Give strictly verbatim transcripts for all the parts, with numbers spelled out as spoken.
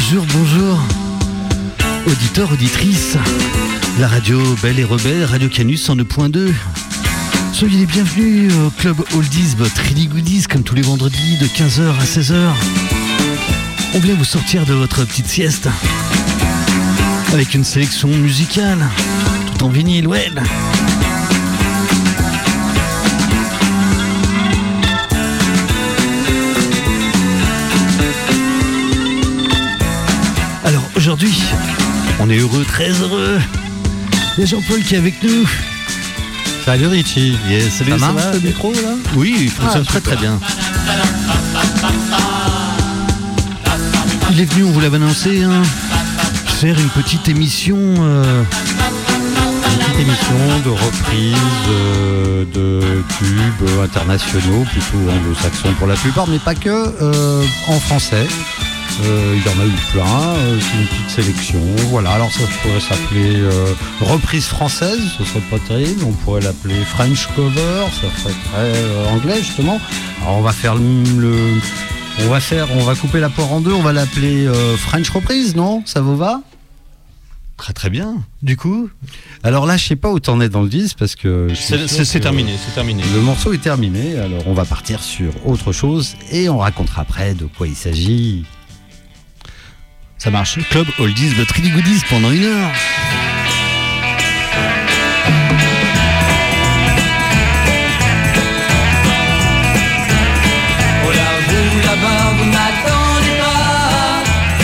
Bonjour, bonjour, auditeurs, auditrices, la radio Belle et Rebelle, Radio Canus cent deux point deux. Soyez les bienvenus au club Oldies but Really Goodies, comme tous les vendredis de quinze heures à seize heures. On vient vous sortir de votre petite sieste avec une sélection musicale, tout en vinyle, ouais. Alors aujourd'hui, on est heureux, très heureux. Il y a Jean-Paul qui est avec nous. Salut Richie. Yes, salut, ça, ça marche va le micro là? Oui, il fonctionne ah, très très bien. Il est venu, on vous l'avait annoncé, hein, faire une petite émission. Euh... Une petite émission de reprise euh, de tubes internationaux, plutôt anglo-saxons pour la plupart, mais pas que, euh, en français. Euh, il y en a eu plein, euh, c'est une petite sélection. Voilà, alors ça pourrait s'appeler euh, reprise française, ce serait pas terrible. On pourrait l'appeler French cover, ça ferait très euh, anglais justement. Alors on va faire le, le, on va faire, on va couper la poire en deux. On va l'appeler euh, French reprise, non? Ça vous va? Très très bien. Du coup, alors là, je sais pas où t'en es dans le disque parce que c'est, c'est, c'est terminé, c'est terminé. Le morceau est terminé. Alors on va partir sur autre chose et on racontera après de quoi il s'agit. Ça marche. Club Oldies but Really Goodies pendant une heure. Oh là, vous là-bas, vous n'attendez pas.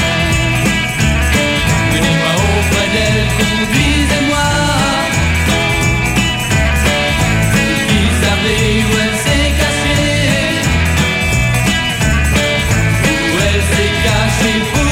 Venez-moi auprès d'elle, conduisez-moi. Qui savait où elle s'est cachée? Où elle s'est cachée pour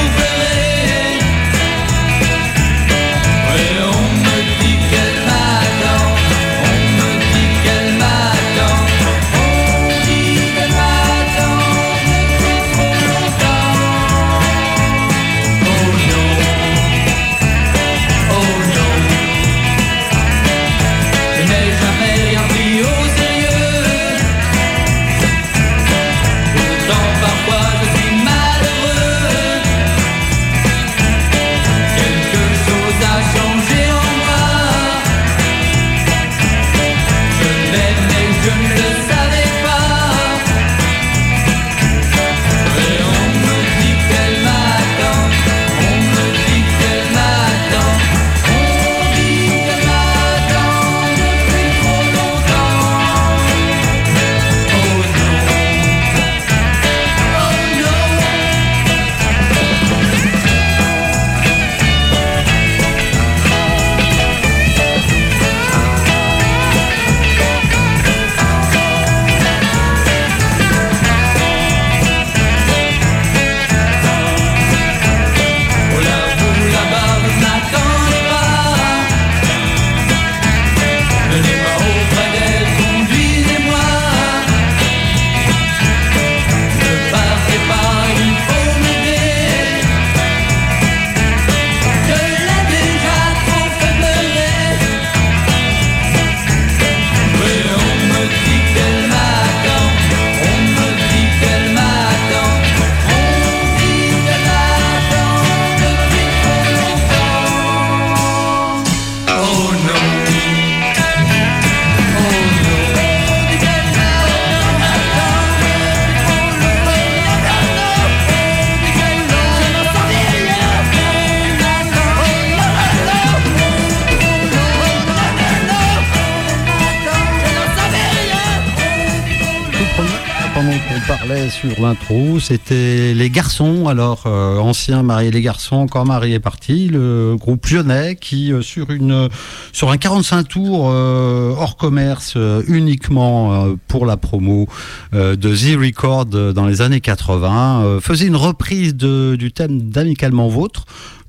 sur l'intro, c'était Les Garçons, alors euh, anciens mariés Les Garçons, encore mariés partis, le groupe lyonnais qui euh, sur une sur un quarante-cinq tours euh, hors commerce euh, uniquement euh, pour la promo euh, de The Record euh, dans les années quatre-vingts euh, faisait une reprise de, du thème d'Amicalement Vôtre,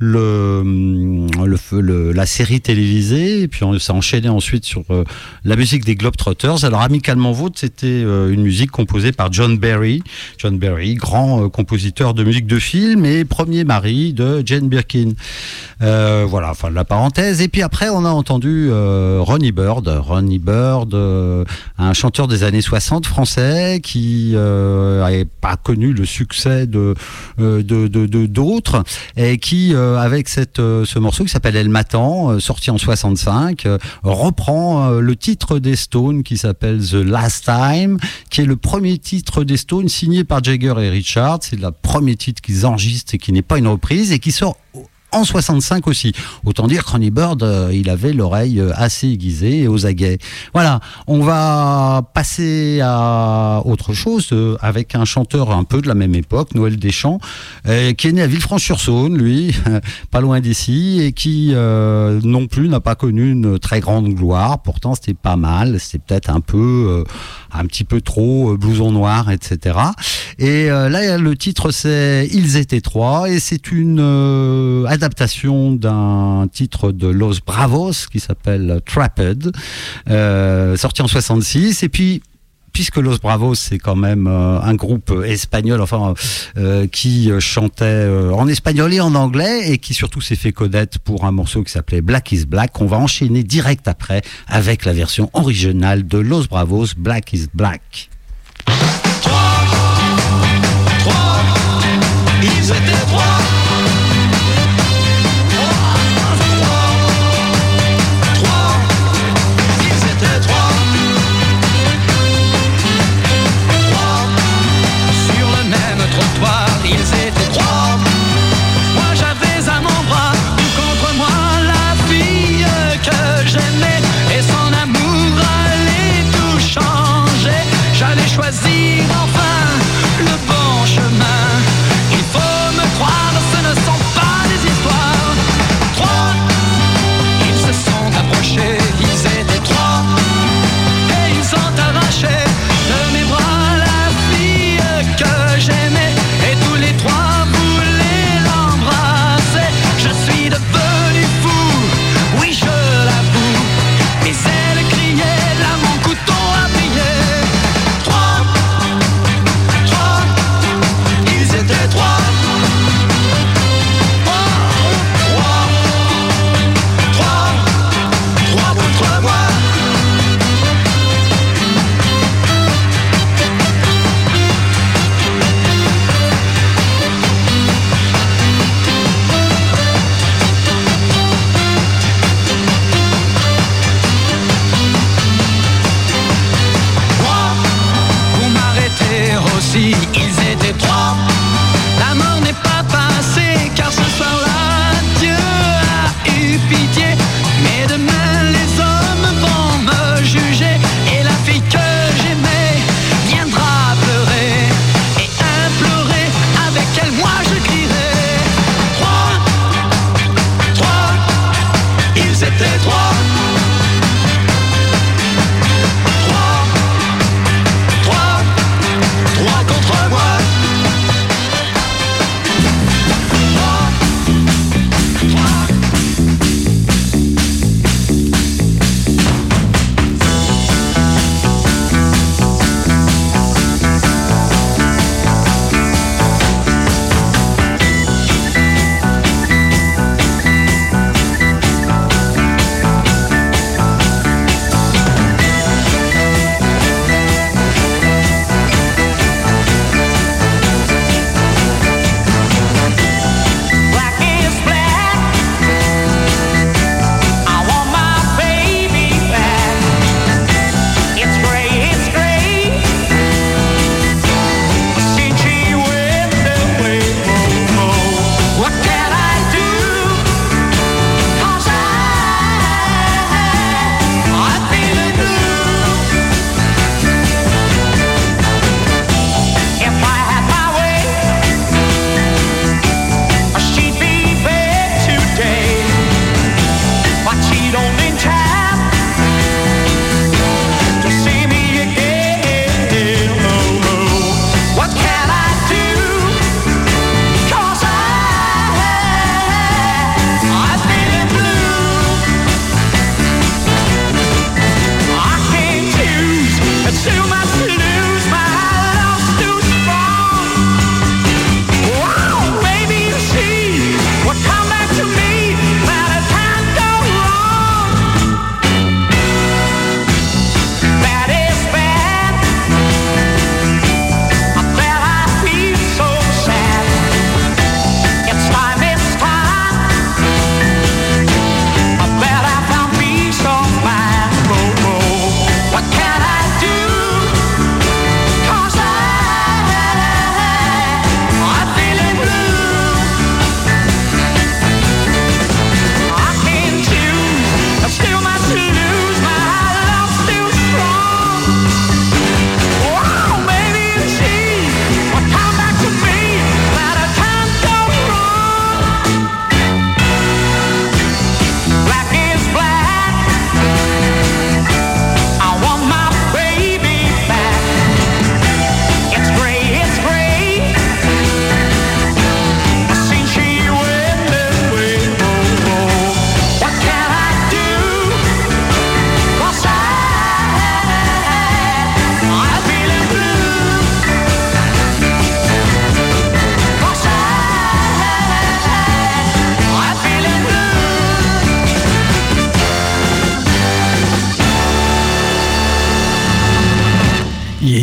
le, le, le la série télévisée, et puis on s'est enchaîné ensuite sur euh, la musique des Globetrotters. Alors Amicalement Vôtre, c'était euh, une musique composée par John Barry, John Barry, grand euh, compositeur de musique de film et premier mari de Jane Birkin. Euh, voilà, fin de la parenthèse. Et puis après, on a entendu euh, Ronnie Bird, Ronnie Bird, euh, un chanteur des années soixante français qui n'avait euh, pas connu le succès de, euh, de, de, de d'autres, et qui, euh, avec cette, euh, ce morceau qui s'appelle Elle m'attend, euh, sorti en soixante-cinq, euh, reprend euh, le titre des Stones qui s'appelle The Last Time, qui est le premier titre des Stones signé par Jagger et Richards. C'est le premier titre qu'ils enregistrent et qui n'est pas une reprise et qui sort en soixante-cinq aussi. Autant dire que Ronnie Bird, euh, il avait l'oreille assez aiguisée et aux aguets. Voilà, on va passer à autre chose euh, avec un chanteur un peu de la même époque, Noël Deschamps, euh, qui est né à Villefranche-sur-Saône, lui, pas loin d'ici, et qui euh, non plus n'a pas connu une très grande gloire. Pourtant, c'était pas mal, c'était peut-être un peu, euh, un petit peu trop euh, blouson noir, et cetera. Et euh, là, le titre c'est Ils étaient trois, et c'est une euh, adaptation d'un titre de Los Bravos qui s'appelle Trapped, euh, sorti en soixante-six. Et puis, puisque Los Bravos c'est quand même euh, un groupe espagnol, enfin euh, qui chantait euh, en espagnol et en anglais, et qui surtout s'est fait connaître pour un morceau qui s'appelait Black is Black, on va enchaîner direct après avec la version originale de Los Bravos, Black is Black. Trois, trois, ils étaient trois. Choisir enfin le bon chemin. Il faut me croire, ce ne sont pas des histoires. Trois, ils se sont approchés, ils étaient trois, et ils ont arraché de mes bras la fille que j'aimais, et tous les trois voulaient l'embrasser. Je suis devenu fou, oui je l'avoue, mais elle criait là mon couteau a brillé. Ils étaient trois, la mort n'est pas passée, car ce soir-là, Dieu a eu pitié. Mais demain, les hommes vont me juger, et la fille que j'aimais viendra pleurer et implorer. Avec elle, moi je crierai. Trois, trois, ils étaient trois. Trois contre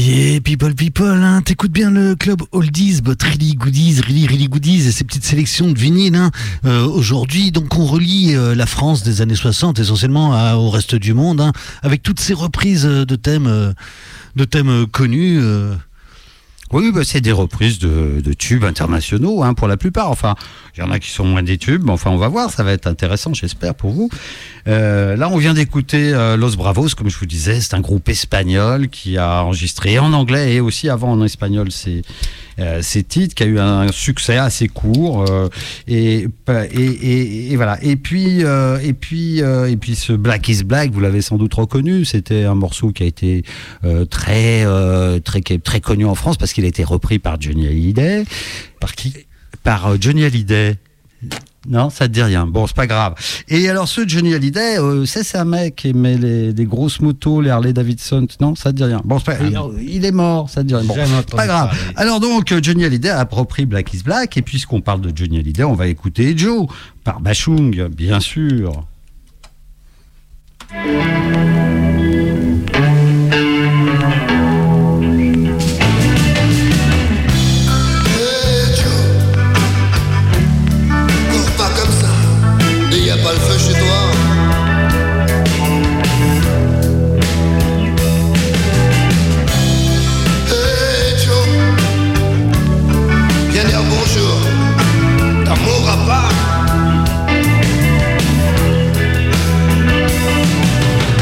Yeah, people, people, hein, t'écoutes bien le club Oldies, but really goodies, really, really goodies, et ces petites sélections de vinyles. Hein. Euh, aujourd'hui, donc, on relie euh, la France des années soixante essentiellement à, au reste du monde, hein, avec toutes ces reprises de thèmes, euh, de thèmes euh, connus. Euh. Oui, bah, c'est des reprises de, de tubes internationaux, hein, pour la plupart. Enfin, il y en a qui sont moins des tubes, mais enfin, on va voir, ça va être intéressant, j'espère, pour vous. Euh, là, on vient d'écouter euh, Los Bravos, comme je vous disais, c'est un groupe espagnol qui a enregistré en anglais et aussi avant en espagnol ses, euh, ses titres, qui a eu un succès assez court. Euh, et, et, et, et voilà. Et puis, euh, et puis, euh, et puis, ce Black is Black, vous l'avez sans doute reconnu, c'était un morceau qui a été euh, très, euh, très, très connu en France parce qu'il a été repris par Johnny Hallyday. Par qui ? Par euh, Johnny Hallyday. Non, ça te dit rien. Bon, c'est pas grave. Et alors, ce Johnny Hallyday, euh, c'est, c'est un mec qui aimait les, les grosses motos, les Harley Davidson. Non, ça te dit rien. Bon, c'est pas, ah, il, il est mort, ça te dit rien. Bon, c'est pas grave. Parler. Alors donc, Johnny Hallyday a approprie Black is Black. Et puisqu'on parle de Johnny Hallyday, on va écouter Joe par Bashung, bien sûr. Pas le feu chez toi. Hey Joe, viens dire bonjour. T'en mourras pas.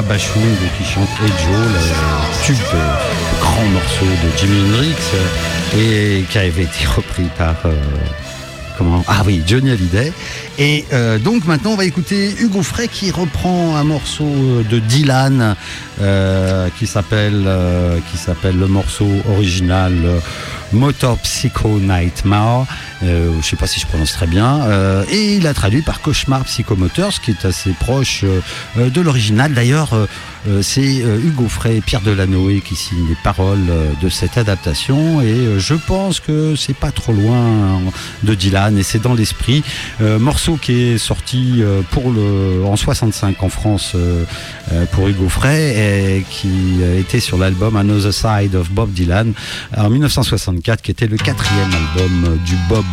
Rita Bashung qui chante Hey Joe, le tube, le grand morceau de Jimi Hendrix, et qui avait été repris par... Euh, comment Ah oui, Johnny Hallyday. Et euh, donc maintenant on va écouter Hugo Frey qui reprend un morceau de Dylan euh, qui s'appelle euh, qui s'appelle le morceau original euh, Motor Psycho Nightmare. Euh, je ne sais pas si je prononce très bien. Euh, et il a traduit par Cauchemar Psychomoteur, ce qui est assez proche euh, de l'original. D'ailleurs, euh, euh, c'est euh, Hugo Frey et Pierre Delanoë qui signent les paroles euh, de cette adaptation. Et euh, je pense que c'est pas trop loin de Dylan et c'est dans l'esprit. Euh, morceau qui est sorti euh, pour le, en soixante-cinq en France euh, euh, pour Hugo Frey et qui était sur l'album Another Side of Bob Dylan en dix-neuf cent soixante-quatre, qui était le quatrième album du Bob.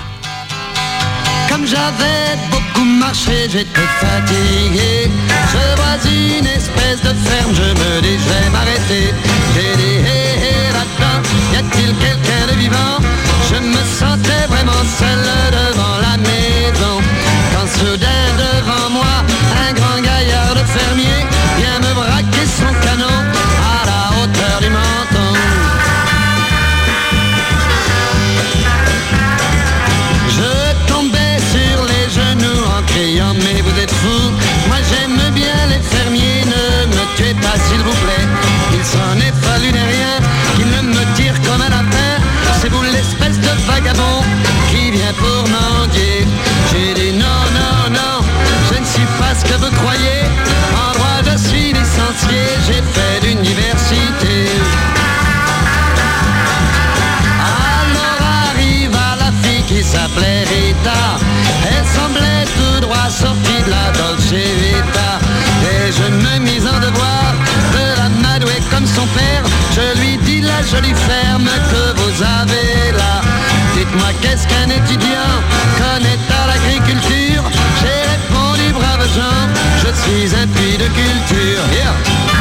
Comme j'avais beaucoup marché, j'étais fatigué. Je vois une espèce de ferme, je me dis je vais m'arrêter. J'ai dit hé hé là-dedans, y a-t-il quelqu'un de vivant? Je me sentais vraiment seul devant la maison, quand soudain devant moi, un grand gaillard de fermier vient me braquer son canon à la hauteur du menton. Mais vous êtes fous, moi j'aime bien les fermiers, ne me tuez pas s'il vous plaît. Il s'en est fallu de rien, qu'il ne me tire comme un lapin. C'est vous l'espèce de vagabond qui vient pour mendier. J'ai dit non, non, non, je ne suis pas ce que vous croyez. En droit je suis licencié, j'ai fait l'université. Alors arriva la fille qui s'appelait Rita. Elle semblait tout droit sortie de la Dolce Vita. Et je me mis en devoir de la madouer comme son père. Je lui dis la jolie ferme que vous avez là. Dites-moi qu'est-ce qu'un étudiant connaît à l'agriculture? J'ai répondu brave gens, je suis un puits de culture. Yeah.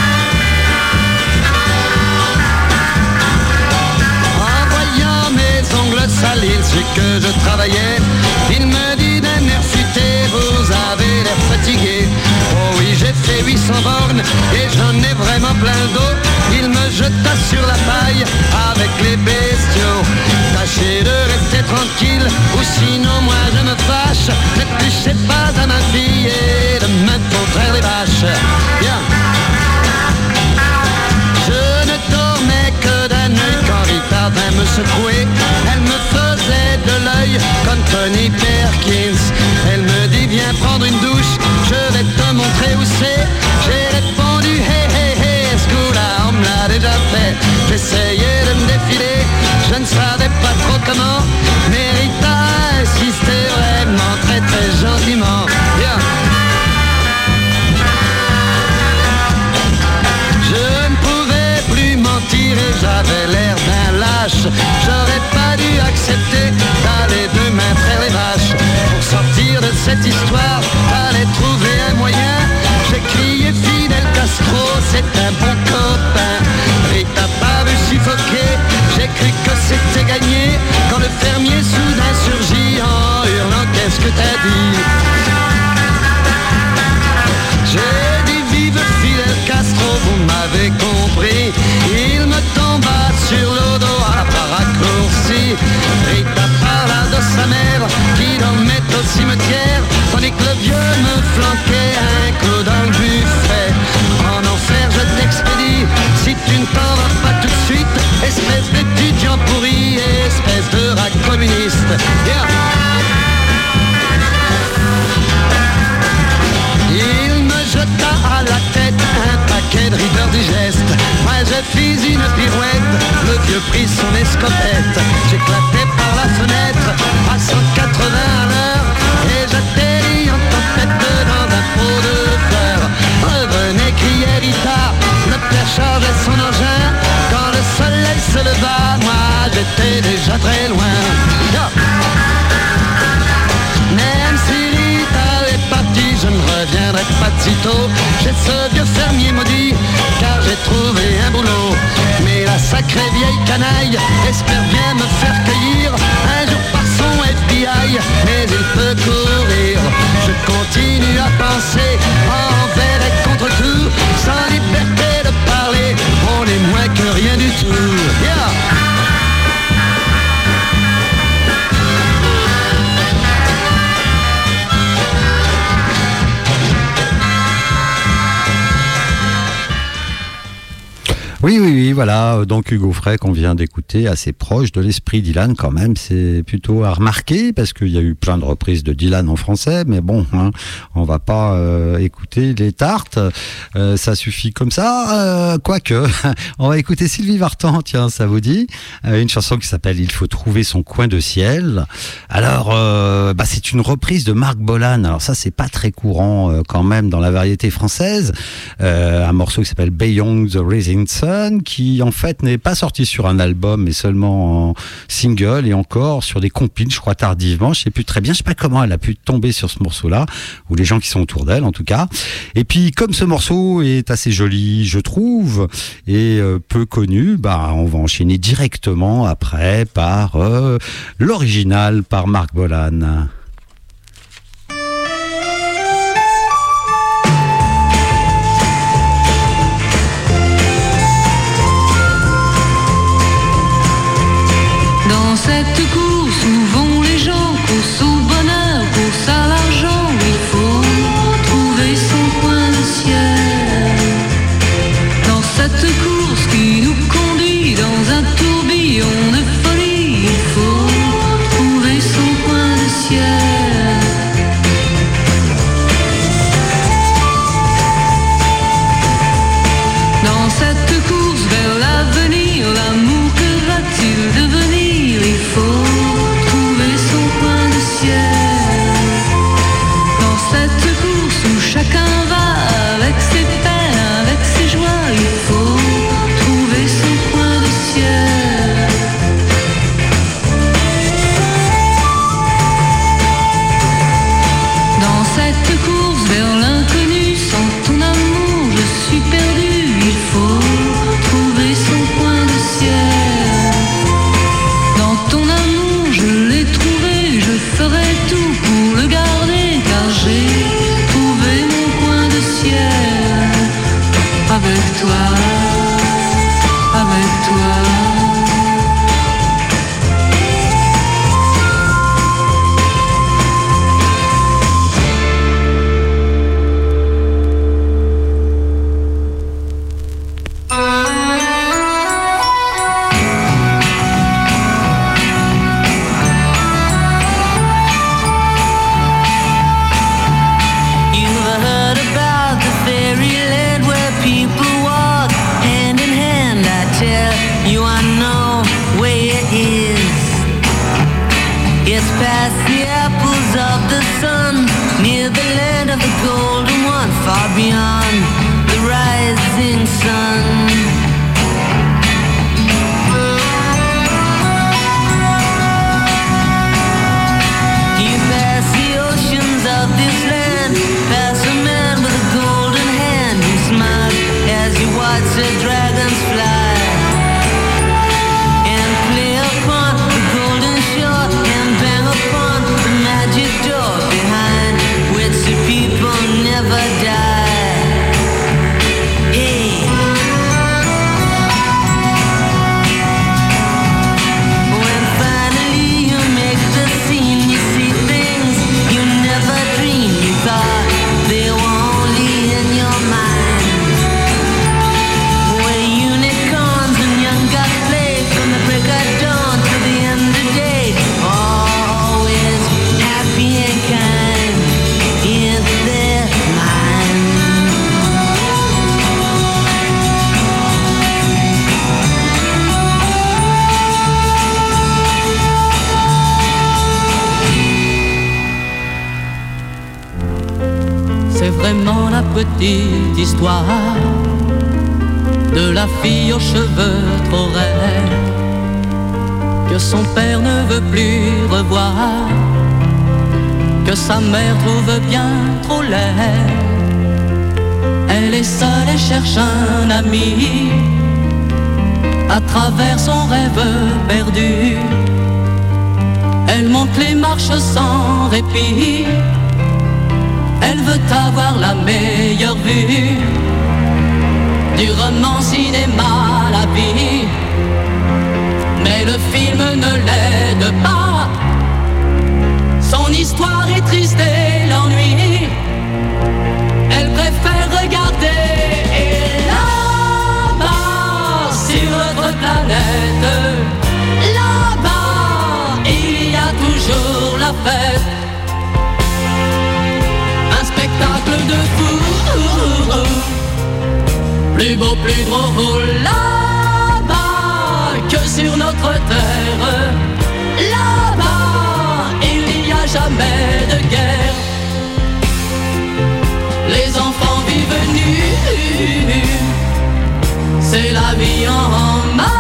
En voyant mes ongles salis, il sut que je travaillais. Il me dit d'un air futé, vous avez l'air fatigué. Oh oui, j'ai fait huit cents bornes et j'en ai vraiment plein le dos. Il me jeta sur la paille avec les bestiaux. Tâchez de rester tranquille ou sinon moi je me fâche. Ne touchez pas à ma fille et de me contraire les vaches. Bien. Je ne dormais que d'un œil quand Rita vint me secouer. Elle me faisait de l'œil comme Tony Perkins. Elle me dit viens prendre une douche, je vais te montrer où c'est. J'ai répondu hey hey hey, ce coup-là on me l'a déjà fait. J'essayais de me défiler, je ne savais pas trop comment, mais Rita insistait vraiment très très gentiment. Yeah. Je ne pouvais plus mentir et j'avais l'air d'un lâche. J'aurais pas dû accepter d'aller demain faire les vaches. Pour sortir de cette histoire, fallait trouver un moyen. J'ai crié Fidel Castro, c'est un bon copain. Rita pas vu suffoquer, j'ai cru que c'était gagné. Quand le fermier soudain surgit en hurlant qu'est-ce que t'as dit? J'ai dit vive Fidel Castro, vous m'avez compris. Il me tomba sur le dos à pas raccourci. Rita parla de sa mère qui dormait au cimetière, tandis que le vieux me flanquait un clou dans le buffet. En enfer je t'expédie, si tu ne t'en vas pas tout de suite, espèce d'étudiant pourri, espèce de rat communiste. Yeah. Il me jeta à la tête un paquet de Reader Digest. Moi je fis une pirouette, le vieux prit son escopette. J'éclatais par la fenêtre à cent quatre-vingts à l'heure et j'atterris en tempête dans un pot de fleurs. Revenez, criait Rita, le père chargeait son engin. Quand le soleil se leva, moi j'étais déjà très loin. Yeah. Même si Rita est partie, je ne reviendrai pas de sitôt. J'ai ce vieux fermier maudit, car j'ai trouvé un boulot. Mais la sacrée vieille canaille espère bien me faire cueillir un jour par son F B y aille, mais il peut courir. Je continue à penser envers et contre tout, sans liberté de parler, on est moins que rien du tout. Yeah. Oui, oui, oui, voilà, donc Hugo Frey qu'on vient d'écouter, assez proche de l'esprit Dylan quand même, c'est plutôt à remarquer parce qu'il y a eu plein de reprises de Dylan en français, mais bon, hein, on va pas euh, écouter les tartes, euh, ça suffit comme ça, euh, quoique, on va écouter Sylvie Vartan, tiens, ça vous dit, euh, une chanson qui s'appelle « Il faut trouver son coin de ciel ». Alors, euh, bah, c'est une reprise de Marc Bolan, alors ça c'est pas très courant euh, quand même dans la variété française, euh, un morceau qui s'appelle « Beyond the Rising Sun », qui en fait n'est pas sorti sur un album mais seulement en single et encore sur des compiles, je crois tardivement, je sais plus très bien, je sais pas comment elle a pu tomber sur ce morceau là, ou les gens qui sont autour d'elle en tout cas. Et puis comme ce morceau est assez joli je trouve et euh, peu connu, bah on va enchaîner directement après par euh, l'original par Marc Bolan. Dans cette course où vont les gens, course au bonheur, course à l'argent, il faut trouver son coin de ciel. Dans cette course qui nous conduit dans un tourbillon de folie, il faut trouver son coin de ciel. Dans cette course vers l'avenir, l'amour, que va-t-il devenir? Il faut trouver son coin de ciel. Dans cette course où chacun va avec ses peines, avec ses joies, il faut trouver son coin de ciel. Dans cette course vers l'inconnu, sans ton amour je suis perdu, il faut trouver son coin de ciel. Dans ton amour je l'ai trouvé, je ferai tout pour le garder, car j'ai trouvé mon coin de ciel. Avec toi, avec toi. Beyond the rising sun, you pass the oceans of this land, pass a man with a golden hand, you smile as you watch the dragons fly and play upon the golden shore and bang upon the magic door behind which the people never die. Vraiment la petite histoire de la fille aux cheveux trop raides que son père ne veut plus revoir, que sa mère trouve bien trop laide. Elle est seule et cherche un ami à travers son rêve perdu. Elle monte les marches sans répit. Elle veut avoir la meilleure vue. Du roman cinéma la vie. Mais le film ne l'aide pas. Son histoire est triste et l'ennui. Elle préfère regarder. Et là-bas, sur notre planète, là-bas, il y a toujours la fête. Un spectacle de fou, plus beau, plus drôle, là-bas, que sur notre terre. Là-bas, il n'y a jamais de guerre. Les enfants vivent nus, c'est la vie en marche.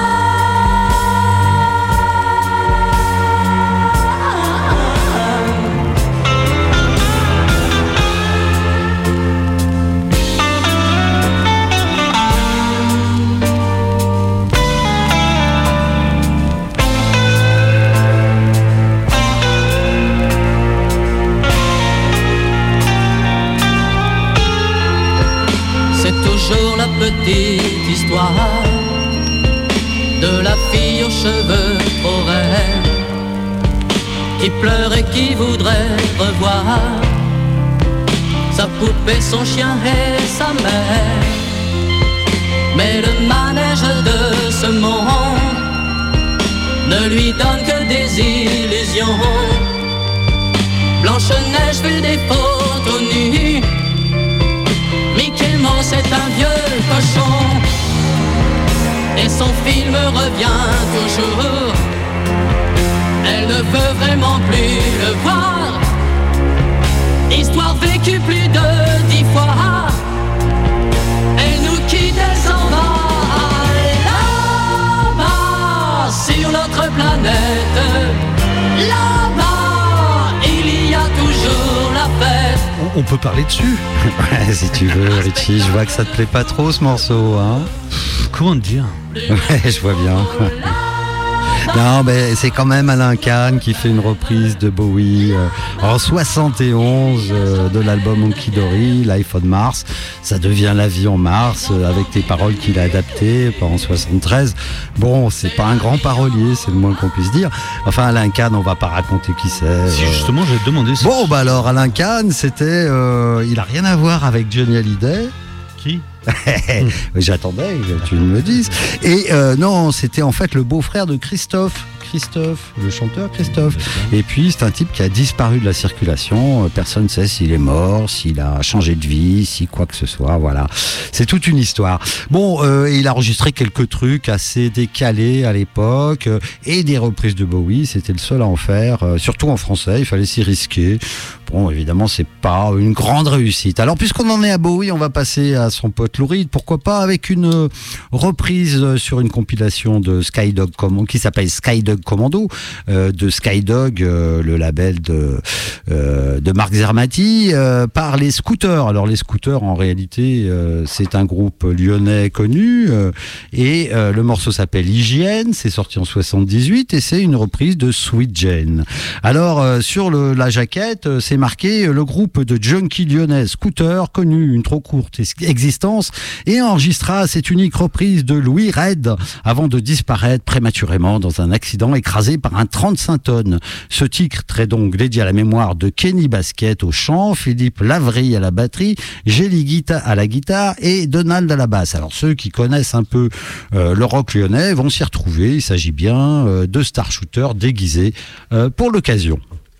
Petite histoire de la fille aux cheveux trop raides qui pleure et qui voudrait revoir sa poupée, son chien et sa mère. Mais le manège de ce monde ne lui donne que des illusions. Blanche-Neige fait des photos nues. Mickey Mouse est un vieux cochon et son film revient toujours. Elle ne veut vraiment plus le voir. Histoire vécue plus de dix fois. Elle nous quitte, elle s'en va. Là-bas, sur notre planète, là-bas, il y a toujours la fête. On peut parler dessus. Ouais, si tu veux, Richie, je vois que ça te plaît pas trop ce morceau, hein. Comment te dire? Ouais, je vois bien. Non, mais c'est quand même Alain Kahn qui fait une reprise de Bowie euh, en soixante et onze euh, de l'album Hunky Dory, Life on Mars. Ça devient La vie en Mars euh, avec des paroles qu'il a adaptées en soixante-treize. Bon, c'est pas un grand parolier, c'est le moins qu'on puisse dire. Enfin, Alain Kahn, on va pas raconter qui c'est. Si euh... justement, j'ai demandé. Ça. Bon, bah alors, Alain Kahn, c'était, euh, il a rien à voir avec Johnny Hallyday. Qui? J'attendais que tu me le dises. Et euh, non, c'était en fait le beau-frère de Christophe. Christophe, le chanteur Christophe. Et puis c'est un type qui a disparu de la circulation. Personne ne sait s'il est mort, s'il a changé de vie, si quoi que ce soit. Voilà, c'est toute une histoire. Bon, euh, il a enregistré quelques trucs assez décalés à l'époque euh, et des reprises de Bowie. C'était le seul à en faire, euh, surtout en français. Il fallait s'y risquer. Bon, évidemment, c'est pas une grande réussite. Alors, puisqu'on en est à Bowie, on va passer à son pote Lou Reed. Pourquoi pas avec une reprise sur une compilation de Skydog Commando, qui s'appelle Skydog Commando, euh, de Skydog, euh, le label de, euh, de Marc Zermati, euh, par les Scooters. Alors, les Scooters, en réalité, euh, c'est un groupe lyonnais connu, euh, et euh, le morceau s'appelle Hygiène, c'est sorti en soixante-dix-huit, et c'est une reprise de Sweet Jane. Alors, euh, sur le, la jaquette, euh, c'est marqué le groupe de junkies lyonnais Scooter, connu une trop courte existence, et enregistra cette unique reprise de Louis Red avant de disparaître prématurément dans un accident écrasé par un trente-cinq tonnes. Ce titre est donc dédié à la mémoire de Kenny Basket au chant, Philippe Lavry à la batterie, Gély Guita à la guitare et Donald à la basse. Alors ceux qui connaissent un peu euh, le rock lyonnais vont s'y retrouver. Il s'agit bien euh, de Star Shooter déguisés euh, pour l'occasion.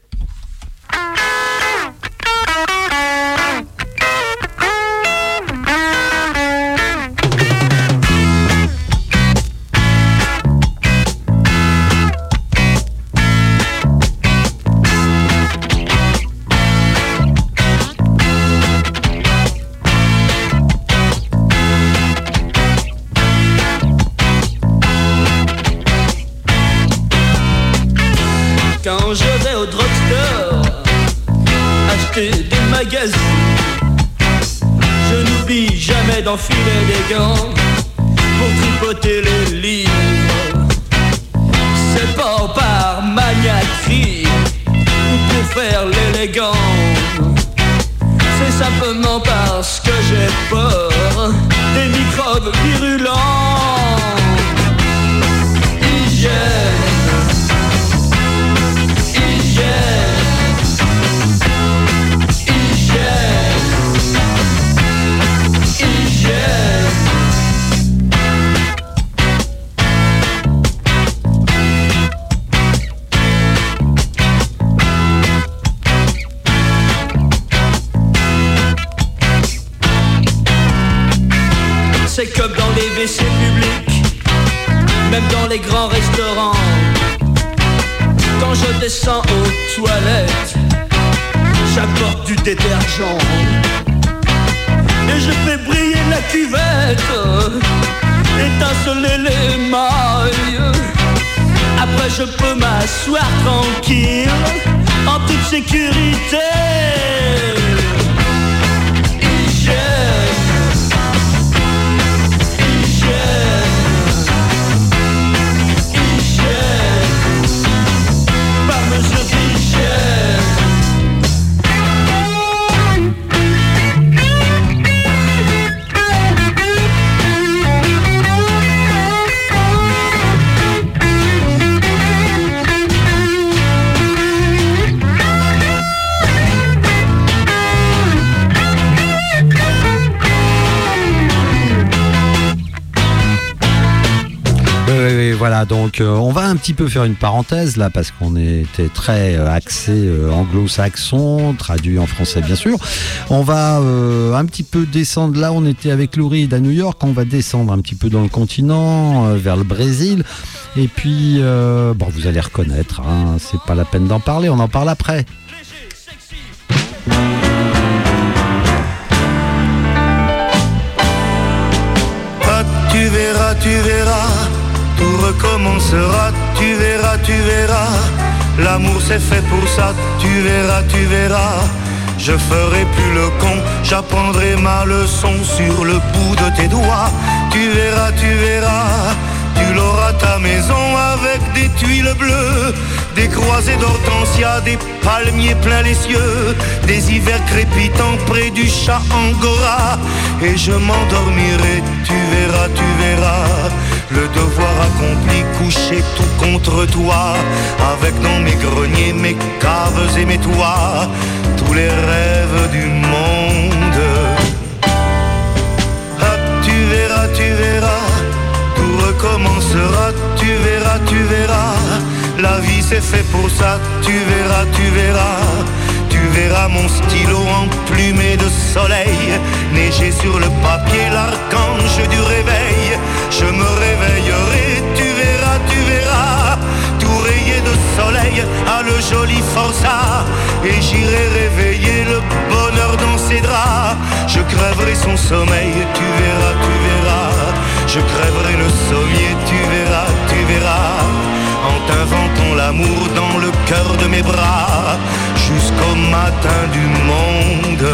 Quand je vais au drugstore acheter des magazines, je n'oublie jamais d'enfiler des gants pour tripoter les livres. C'est pas par maniaquerie les gants. C'est simplement parce que j'ai peur des microbes virulents. Hygiène, hygiène, hygiène, hygiène. C'est comme dans les W C publics, même dans les grands restaurants. Quand je descends aux toilettes, j'apporte du détergent et je fais briller la cuvette, étinceler les mailles. Après je peux m'asseoir tranquille, en toute sécurité. Hygiène, Voilà, donc euh, on va un petit peu faire une parenthèse là parce qu'on était très euh, axé euh, anglo-saxon, traduit en français bien sûr. On va euh, un petit peu descendre là, on était avec Lou Reed à New York, on va descendre un petit peu dans le continent, euh, vers le Brésil. Et puis, euh, bon, vous allez reconnaître, hein, c'est pas la peine d'en parler, on en parle après. Ah, tu verras, tu verras. Tout recommencera, tu verras, tu verras. L'amour c'est fait pour ça, tu verras, tu verras. Je ferai plus le con, j'apprendrai ma leçon sur le bout de tes doigts. Tu verras, tu verras. Tu l'auras ta maison avec des tuiles bleues, des croisées d'hortensia, des palmiers plein les cieux, des hivers crépitants près du chat Angora. Et je m'endormirai, tu verras, tu verras. Le devoir accompli, couché tout contre toi, avec dans mes greniers, mes caves et mes toits, tous les rêves du monde. Ah, tu verras, tu verras. Tout recommencera, tu verras, tu verras. La vie c'est fait pour ça, tu verras, tu verras. Tu verras mon stylo emplumé de soleil, neiger sur le papier l'archange du réveil. Je me réveillerai, tu verras, tu verras. Tout rayé de soleil à le joli forçat. Et j'irai réveiller le bonheur dans ses draps. Je crèverai son sommeil, tu verras, tu verras. Je crèverai le sommier, tu verras, tu verras. En t'inventant l'amour dans le cœur de mes bras, jusqu'au matin du monde.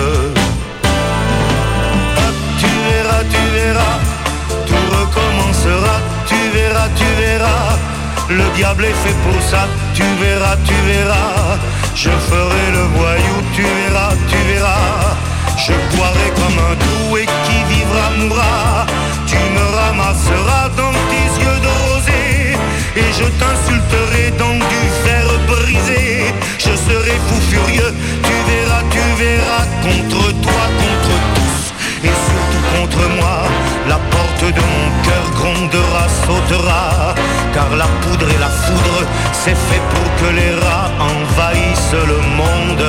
Ah, tu verras, tu verras. Tout recommencera, tu verras, tu verras. Le diable est fait pour ça, tu verras, tu verras. Je ferai le voyou, tu verras, tu verras. Je boirai comme un doux et qui vivra mourra. Tu me ramasseras dans tes yeux de rosée et je t'insulterai dans du fer brisé. Je serai fou furieux, tu verras, tu verras. Contre toi, contre tous et surtout contre moi. La porte de mon cœur grondera, sautera. Car la poudre et la foudre, c'est fait pour que les rats envahissent le monde.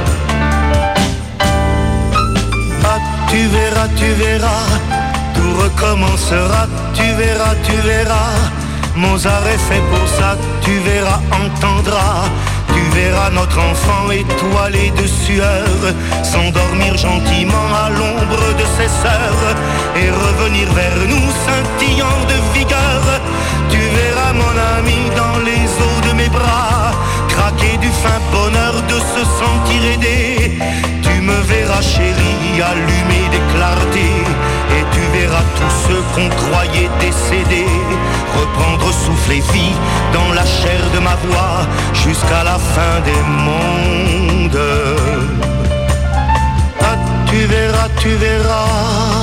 Ah, tu verras, tu verras. Tout recommencera, tu verras, tu verras. Mozart est fait pour ça, tu verras, entendras. Tu verras notre enfant étoilé de sueur s'endormir gentiment à l'ombre de ses sœurs et revenir vers nous scintillant de vigueur. Tu verras mon ami dans les eaux de mes bras craquer du fin bonheur de se sentir aidé. Tu me verras chérie allumé des clartés et tu verras tous ceux qu'on croyait décédés reprendre souffle et vie dans la chair de ma voix jusqu'à la fin des mondes. monde. Ah, tu verras, tu verras.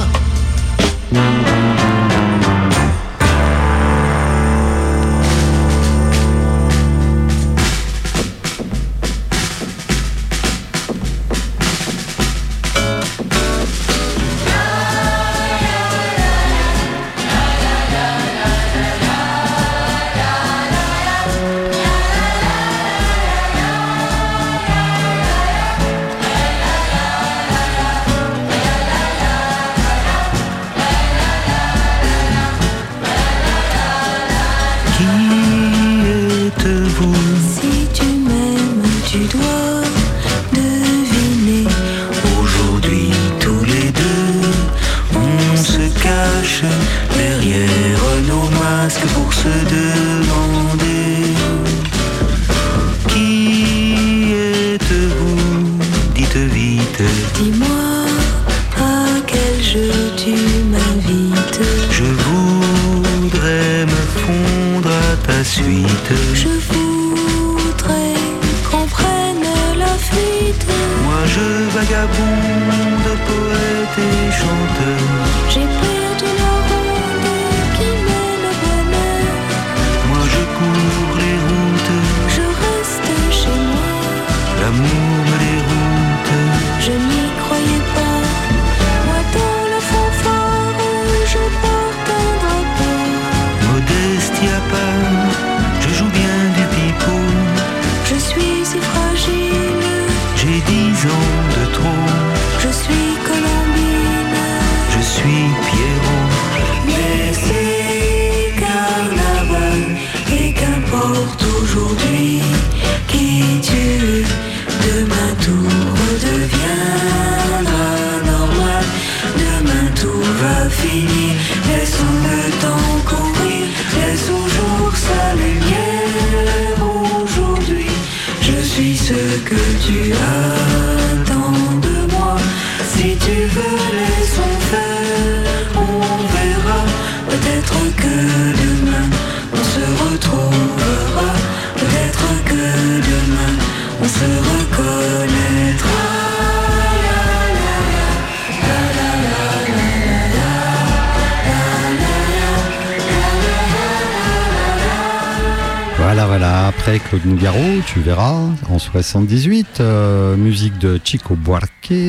Voilà, voilà, après Claude Nougaro, tu verras, en soixante-dix-huit, euh, musique de Chico Buarque,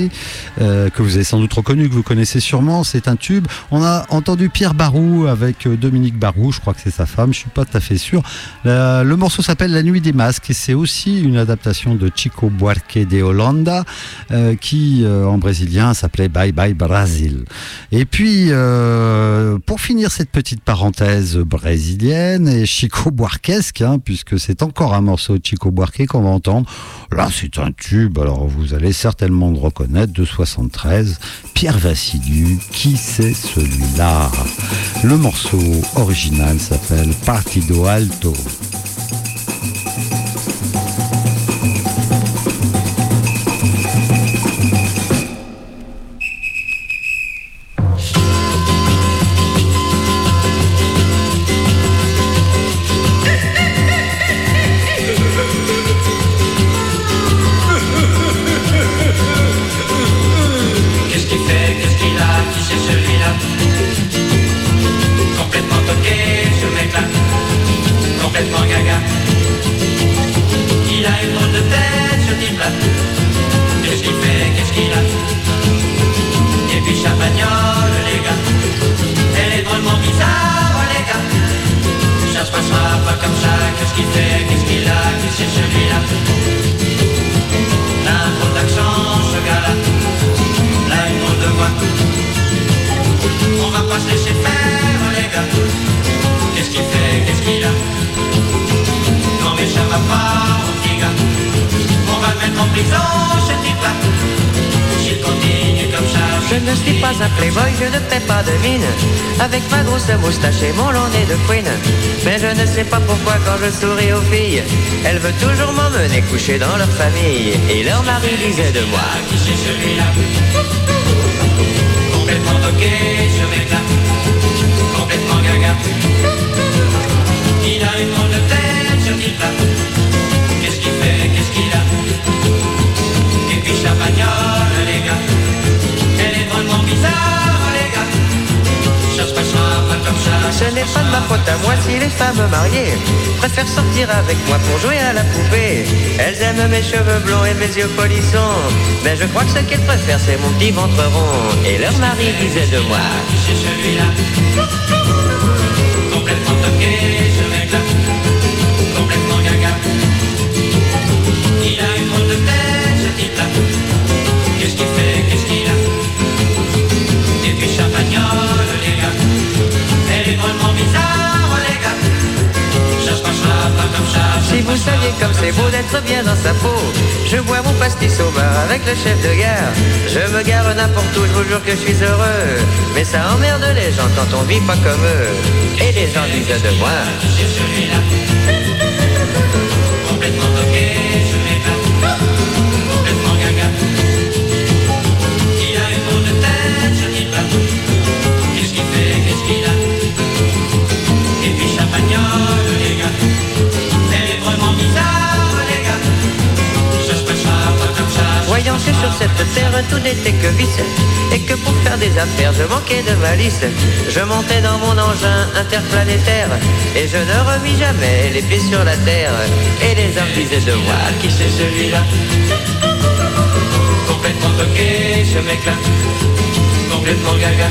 euh, que vous avez sans doute reconnu, que vous connaissez sûrement, c'est un tube. On a entendu Pierre Barou avec Dominique Barou, je crois que c'est sa femme, je suis pas tout à fait sûr. Le, le morceau s'appelle La Nuit des Masques et c'est aussi une adaptation de Chico Buarque de Holanda, euh, qui euh, en brésilien s'appelait Bye Bye Brasil. Et puis, euh, pour finir cette petite parenthèse brésilienne et Chico Buarquesque, hein, puisque c'est encore un morceau de Chico Buarque qu'on va entendre. Là, c'est un tube, alors vous allez certainement le reconnaître, de soixante-treize, Pierre Vassiliou. Qui c'est celui-là? Le morceau original s'appelle Partido Alto. Je ne suis pas un playboy, je ne fais pas de mine, avec ma grosse moustache et mon long nez de queen. Mais je ne sais pas pourquoi quand je souris aux filles, elles veulent toujours m'emmener coucher dans leur famille. Et leur mari disait de moi: qui c'est celui-là? Complètement toqué, ce mec-là, complètement gaga. Il a une drôle de tête, ce type-là. Qu'est-ce qu'il fait, qu'est-ce qu'il a? quant à moi, si les femmes mariées préfèrent sortir avec moi pour jouer à la poupée, elles aiment mes cheveux blonds et mes yeux polissons. Mais je crois que ce qu'elles préfèrent, c'est mon petit ventre rond. Et leur mari disait de moi, c'est celui-là, complètement toqué, ce mec-là, complètement gaga. Il a une drôle de tête, ce type-là. Qu'est-ce qu'il fait, qu'est-ce qu'il a? Et puis champagnole, les gars. Elle est drôlement bizarre, les gars. Ça se passera pas comme ça. si vous saviez comme c'est beau d'être bien dans sa peau. Je bois mon pastis au bar avec le chef de gare. Je me gare n'importe où, je vous jure que je suis heureux. Mais ça emmerde les gens quand on vit pas comme eux. Et les gens disent de moi, c'est celui-là, complètement toqué, ce mec-là, complètement gaga. Il a une drôle de tête, ce type-là. Qu'est-ce qu'il fait, qu'est-ce qu'il a? Et puis champagnole, les gars. Elle est vraiment bizarre, les gars. Ça se passera pas comme ça. voyant que sur cette terre tout n'était que vice, et que pour faire des affaires je manquais de malice, je montais dans mon engin interplanétaire, et je ne remis jamais les pieds sur la terre. Et les hommes disaient de moi, Qui c'est celui-là? Complètement toqué, ce mec-là, complètement gaga.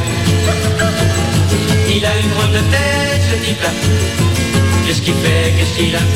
Il a une drôle de tête, ce type-là. Qu'est-ce qu'il fait, qu'est-ce qu'il a?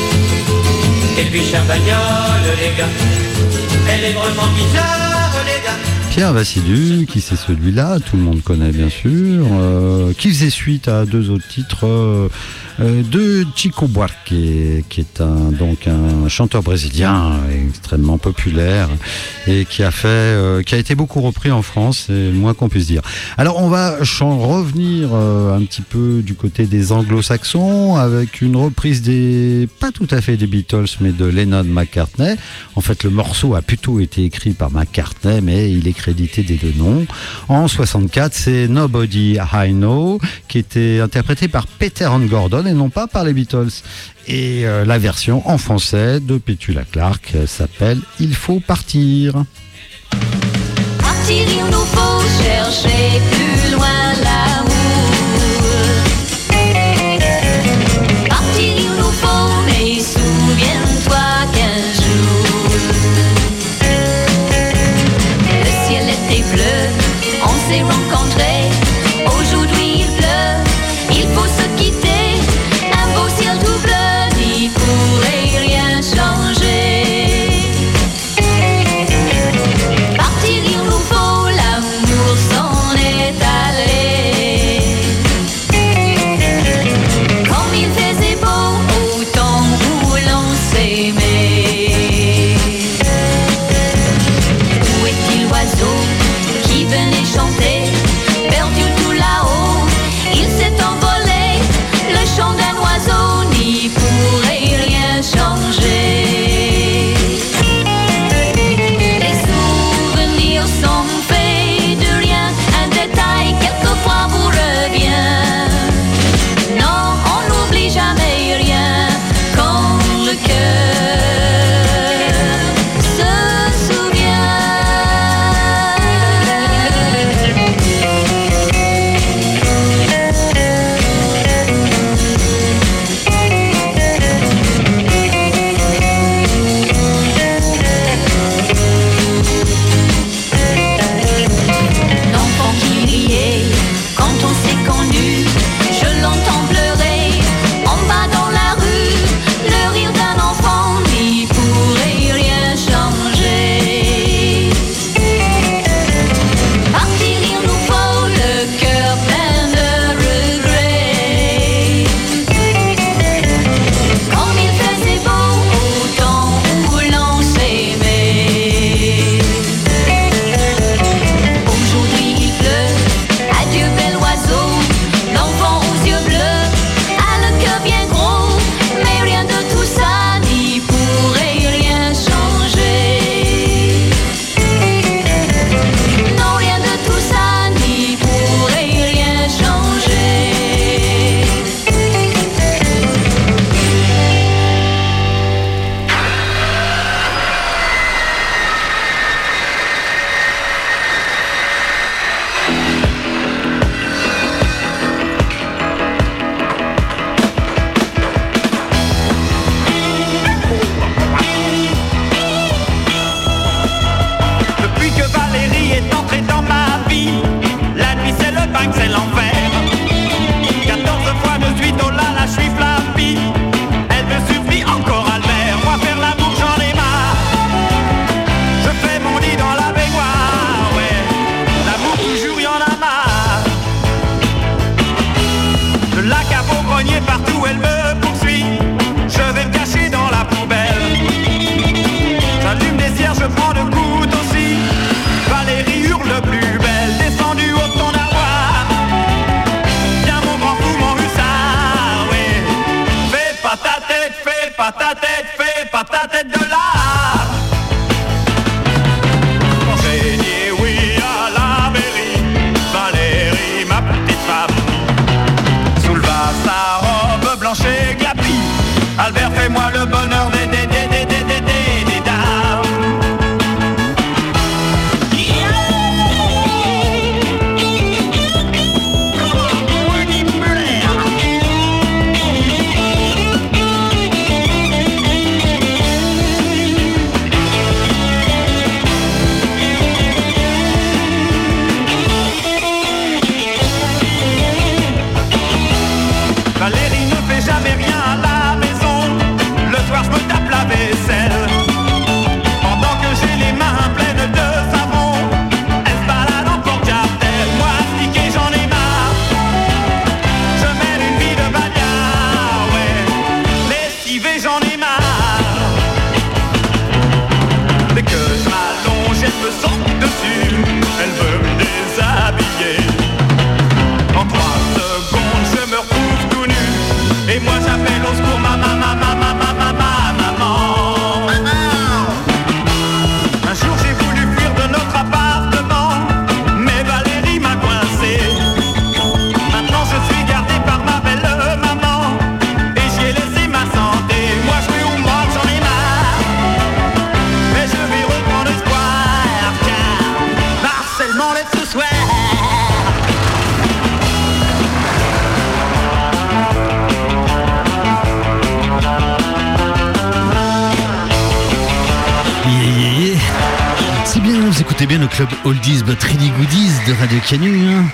Et puis champagnole, les gars. Elle est vraiment bizarre, les gars. Pierre Vassilou, qui c'est celui-là, tout le monde connaît bien sûr, euh, qui faisait suite à deux autres titres euh, euh, de Chico Buarque, qui est un, donc un chanteur brésilien extrêmement populaire et qui a fait, euh, qui a été beaucoup repris en France, c'est le moins qu'on puisse dire. Alors on va chan- revenir euh, un petit peu du côté des anglo-saxons avec une reprise des, pas tout à fait des Beatles, mais de Lennon-McCartney. En fait, le morceau a plutôt été écrit par McCartney, mais il est crédité des deux noms. En soixante-quatre, c'est Nobody I Know, qui était interprété par Peter and Gordon et non pas par les Beatles. Et euh, la version en français de Petula Clark euh, s'appelle Il faut partir. Partir, il nous faut chercher plus loin l'amour. Partir, il nous faut, mais souviens-toi qu'un jour le ciel était bleu, on s'est rencontrés. Aujourd'hui il pleut, il faut se quitter. Un beau ciel tout bleu n'y pourrait rien changer. Partir, il nous faut, l'amour s'en est allé. écoutez bien le club Oldies but Really Goodies de Radio Canu. Hein.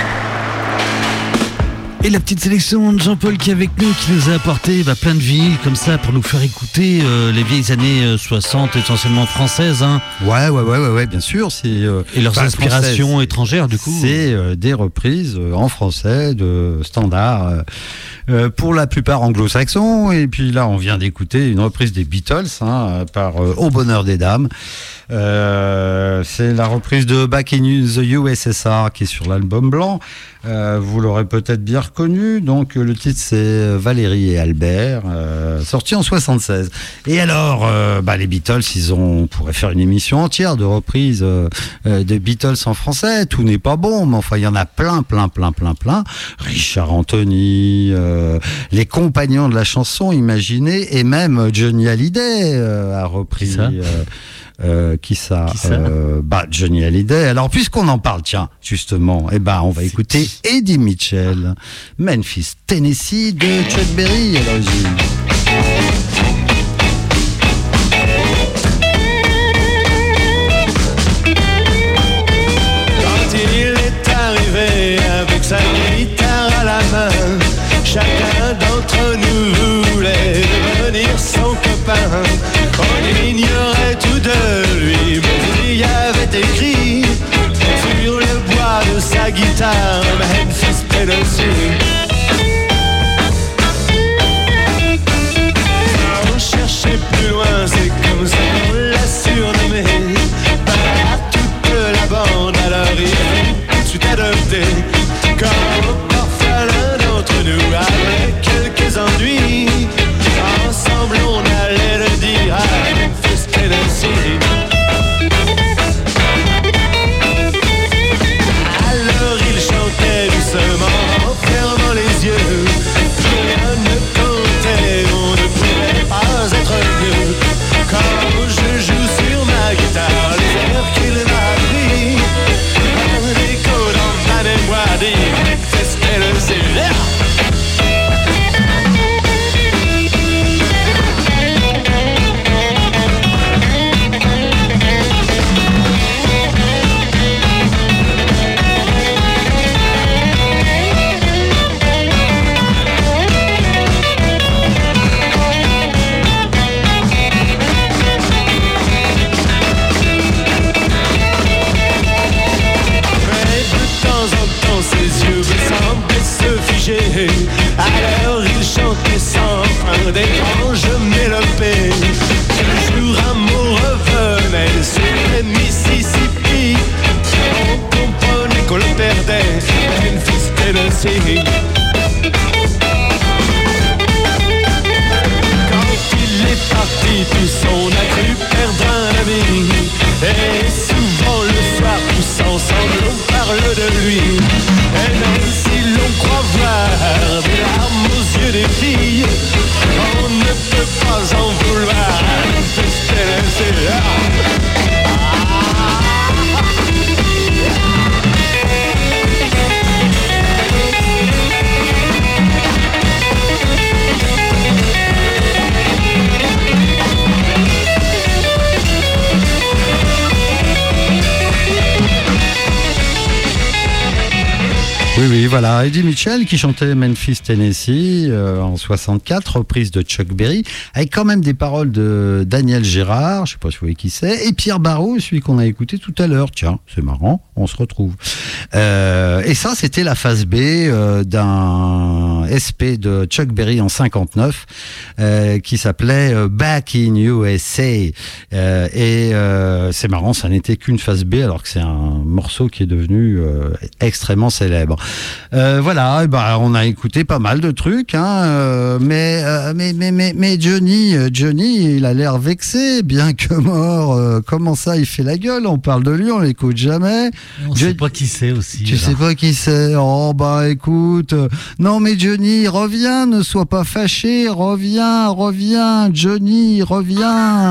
Et la petite sélection de Jean-Paul qui est avec nous, qui nous a apporté bah, plein de vinyles comme ça pour nous faire écouter euh, les vieilles années euh, soixante, essentiellement françaises. Hein. Ouais, ouais, ouais, ouais, ouais, bien sûr. C'est, euh, Et leurs bah, inspirations françaises, étrangères, du coup. C'est euh, des reprises euh, en français de standards, euh, euh, pour la plupart anglo-saxons. Et puis là, on vient d'écouter une reprise des Beatles hein, par euh, Au Bonheur des Dames. Euh, c'est la reprise de Back in the U S S R qui est sur l'album blanc. Euh, vous l'aurez peut-être bien reconnu. Donc le titre c'est Valérie et Albert, euh, sorti en soixante-seize. Et alors, euh, bah, les Beatles, ils ont, on pourrait faire une émission entière de reprises euh, des Beatles en français. Tout n'est pas bon, mais enfin il y en a plein, plein, plein, plein, plein. Richard Anthony, euh, les compagnons de la chanson, imaginez, et même Johnny Hallyday euh, a repris. Qui ça euh, Euh, qui ça, Qui ça euh, bah, Johnny Hallyday. Alors, puisqu'on en parle, tiens, justement, eh ben, on va écouter Eddie Mitchell, Memphis, Tennessee, de Chuck Berry à l'origine. Quand il est arrivé avec sa guitare à la main, chacun d'entre nous voulait devenir son copain. On ignorait tout de lui, mais il y avait écrit sur le bois de sa guitare Memphis, Tennessee. Sans chercher plus loin, c'est comme ça qu'on l'a surnommé par toute la bande. Alors il fut tout de suite adopté. Quand parfois l'un d'entre nous avait quelques ennuis, ensemble on allait le dire à Memphis, Tennessee. Alors il chantait doucement en fermant les yeux. Plus rien ne comptait, on ne pouvait pas être mieux. Quand je joue sur ma guitare les airs qu'il m'a appris, un écho dans ma mémoire dit Memphis, Tennessee. Ses yeux semblaient se figer. Alors il chantait sans fin d'étranges mélopées. Toujours un mot revenait sur le Mississippi. On comprenait qu'on le perdait. Memphis, Tennessee. Quand il est parti, tous on a cru perdre un ami. Et souvent le soir, tous ensemble, on parle de lui. Et même si l'on croit voir des larmes aux yeux des filles, on ne peut pas en vouloir. C'est là. Oui, oui, voilà, Eddie Mitchell qui chantait Memphis, Tennessee euh, en soixante-quatre, reprise de Chuck Berry, avec quand même des paroles de Daniel Gérard, je sais pas si vous voyez qui c'est, et Pierre Barrault, celui qu'on a écouté tout à l'heure. Tiens, c'est marrant, on se retrouve. Euh, et ça, c'était la phase B euh, d'un S P de Chuck Berry en cinquante-neuf, euh, qui s'appelait euh, Back in U S A. Euh, et euh, c'est marrant, ça n'était qu'une phase B, alors que c'est un morceau qui est devenu euh, extrêmement célèbre. Euh, voilà, et ben, on a écouté pas mal de trucs, hein, euh, mais, euh, mais, mais, mais, mais Johnny, Johnny, il a l'air vexé, bien que mort. Euh, comment ça, il fait la gueule? On parle de lui, on l'écoute jamais. On Je... sait pas qui c'est aussi. Tu alors. sais pas qui c'est? Oh bah écoute, euh, non mais Johnny, reviens, ne sois pas fâché, reviens, reviens, Johnny, reviens.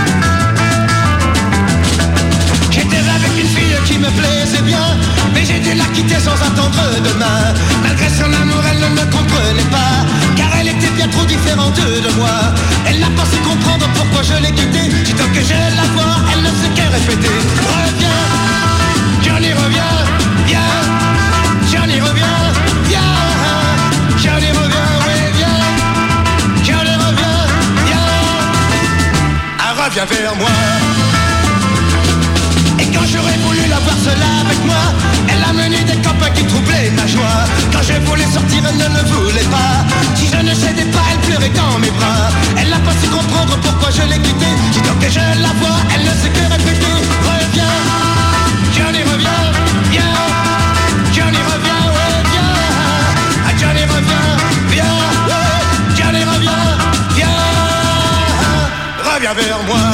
J'étais avec une fille qui me plaisait bien, mais j'étais l'entre-deux-mains. Malgré son amour, elle ne me comprenait pas, car elle était bien trop différente de moi. Elle n'a pas su comprendre pourquoi je l'ai quittée. Sitôt que je la vois, elle ne sait que répéter. Reviens, Johnny, reviens, viens. Johnny, reviens, viens. Johnny, reviens, oui, viens. Johnny, reviens, viens. Ah, reviens vers moi. Et quand j'aurais voulu la voir seule avec moi, elle a mené des copains qui troublaient ma joie. Quand je voulais sortir, elle ne le voulait pas. Si je ne cédais pas, elle pleurait dans mes bras. Elle n'a pas su comprendre pourquoi je l'ai quittée. Sitôt que je la vois, elle ne sait que répéter. Reviens, Johnny, reviens, viens. Johnny, reviens, ouais, viens. Ah, Johnny, reviens, viens. Ouais. Johnny, reviens, viens. Reviens vers moi.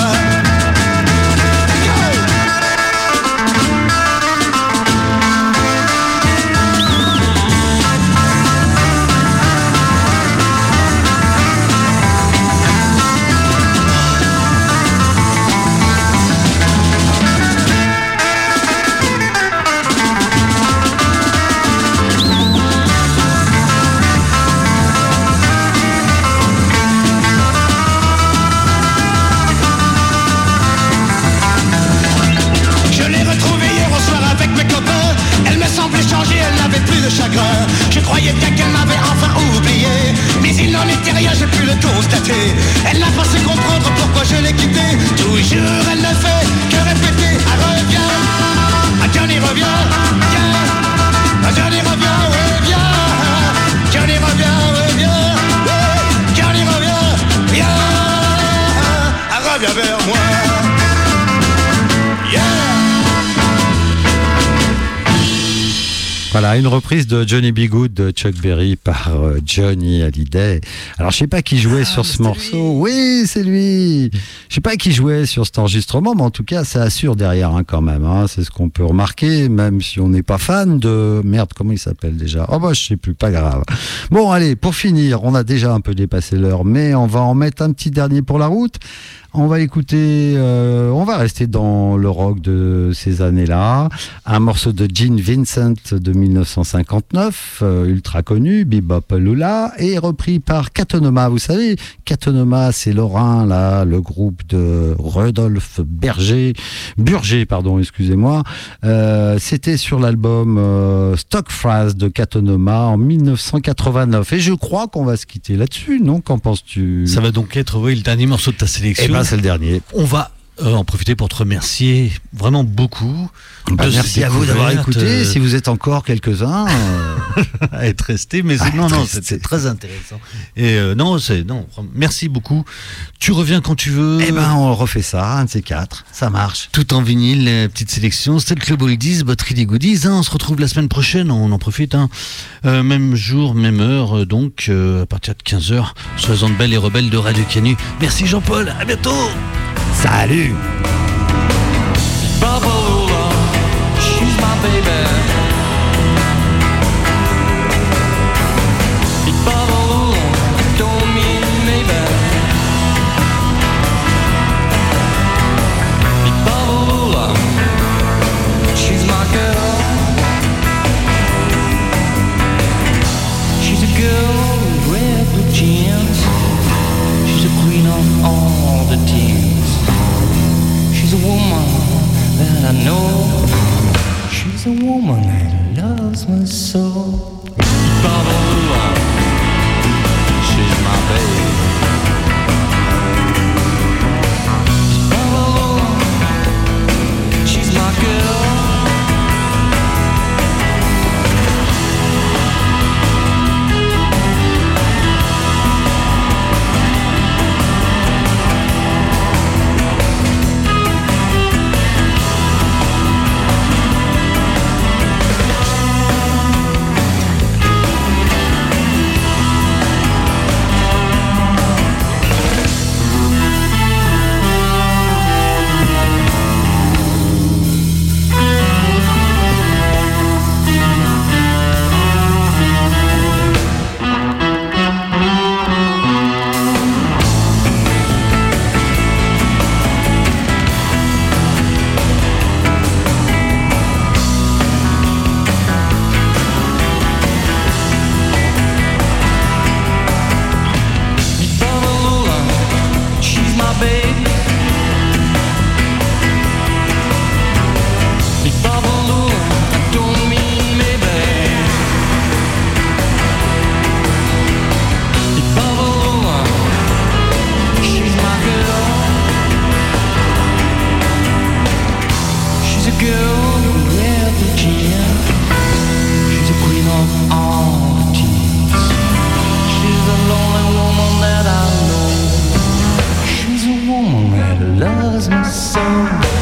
Chagrin. Je croyais bien qu'elle m'avait enfin oublié, mais il n'en était rien, j'ai pu le constater. Elle n'a pas su comprendre pourquoi je l'ai quittée. Toujours elle ne fait que répéter. Ah, reviens, ah, Johnny, reviens, viens. Ah, Johnny, reviens, ouais, viens. Johnny, reviens, ouais, viens. Ouais. Johnny, reviens, viens. Ah, reviens vers moi. Voilà, une reprise de Johnny B. Good de Chuck Berry par euh, Johnny Hallyday. Alors, je sais pas qui jouait ah, sur ce morceau. Lui. Oui, c'est lui. Je sais pas qui jouait sur cet enregistrement, mais en tout cas, ça assure derrière hein, quand même. Hein. C'est ce qu'on peut remarquer, même si on n'est pas fan de... Merde, comment il s'appelle déjà ? Oh bah, je sais plus, pas grave. Bon, allez, pour finir, on a déjà un peu dépassé l'heure, mais on va en mettre un petit dernier pour la route. On va écouter, euh, on va rester dans le rock de ces années-là. Un morceau de Gene Vincent de dix-neuf cent cinquante-neuf, euh, ultra connu, Bebop Lula, et repris par Catonoma. Vous savez, Catonoma, c'est Lorrain, là, le groupe de Rodolphe Berger, Burger, pardon, excusez-moi. Euh, c'était sur l'album euh, Stock Phrase de Catonoma en dix-neuf cent quatre-vingt-neuf. Et je crois qu'on va se quitter là-dessus, non ? Qu'en penses-tu ? Ça va donc être, oui, le dernier morceau de ta sélection. Eh ben, c'est le dernier. On va euh, en profiter pour te remercier vraiment beaucoup. Bah, merci à vous d'avoir écouté. Euh... Si vous êtes encore quelques-uns euh... à être restés, mais ah, non, non, c'était très intéressant. Et euh, non, c'est non. Merci beaucoup. Tu reviens quand tu veux. Eh ben, on refait ça, un de ces quatre. Ça marche. Tout en vinyle, les petites sélections. C'était le Club Oldies, Batterie Goodies. Hein, on se retrouve la semaine prochaine. On en profite. Hein. Euh, même jour, même heure. Donc, euh, à partir de quinze heures, soyez belles et rebelles de Radio Canu. Merci Jean-Paul. À bientôt. Salut. Bubble, she's my baby. Big bubble, don't mean maybe. Big bubble, she's my girl. She's a girl with red blue jeans. She's a queen of all the teens. She's a woman that I know. She's a woman that loves me so. Bubble, she's my baby. Bubble, she's my girl. girl with the gin. She's a queen of all the teas. She's the lonely woman that I know. She's a woman that loves me so.